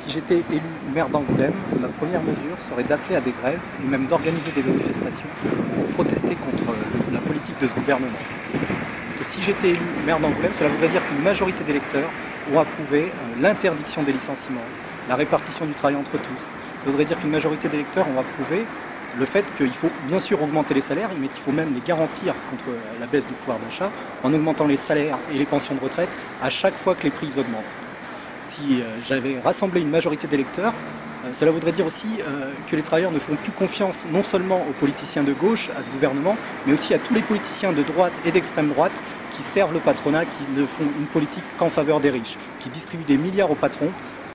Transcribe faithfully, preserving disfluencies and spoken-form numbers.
Si j'étais élu maire d'Angoulême, ma première mesure serait d'appeler à des grèves et même d'organiser des manifestations pour protester contre la politique de ce gouvernement. Parce que si j'étais élu maire d'Angoulême, cela voudrait dire qu'une majorité d'électeurs ont approuvé l'interdiction des licenciements, la répartition du travail entre tous. Ça voudrait dire qu'une majorité d'électeurs ont approuvé le fait qu'il faut bien sûr augmenter les salaires, mais qu'il faut même les garantir contre la baisse du pouvoir d'achat en augmentant les salaires et les pensions de retraite à chaque fois que les prix augmentent. Si euh, j'avais rassemblé une majorité d'électeurs, euh, cela voudrait dire aussi euh, que les travailleurs ne font plus confiance non seulement aux politiciens de gauche, à ce gouvernement, mais aussi à tous les politiciens de droite et d'extrême droite qui servent le patronat, qui ne font une politique qu'en faveur des riches, qui distribuent des milliards aux patrons